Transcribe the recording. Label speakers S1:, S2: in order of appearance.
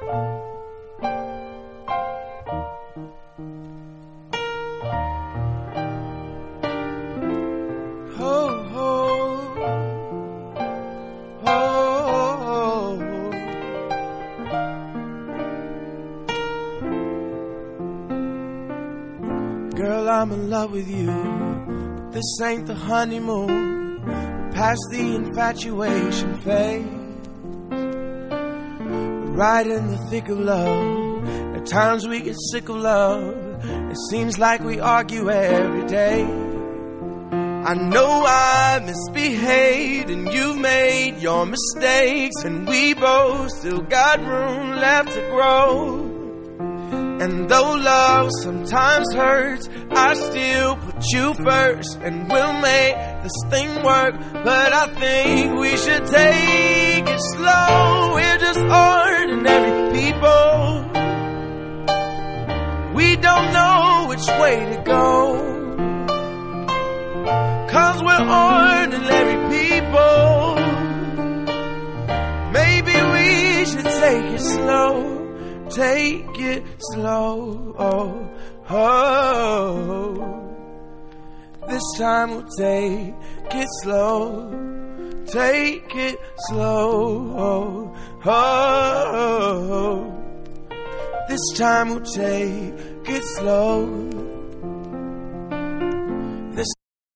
S1: Girl, I'm in love with you, but this ain't the honeymoon. Past the infatuation phase, we're right in the thick of love. At times we get sick of love. It seems like we argue every day. I know I misbehaved and you've made your mistakes, and we both still got room left to grow. And though love sometimes hurts, I still put you first, and we'll make this thing work. But I think we should take it slow. We're just ordinary people. We don't know which way to go, 'cause we're ordinary people. Maybe we should take it slow. Take it slow, oh, oh. This time we'll take it slow. Take it slow, oh, oh. This time we'll take it slow.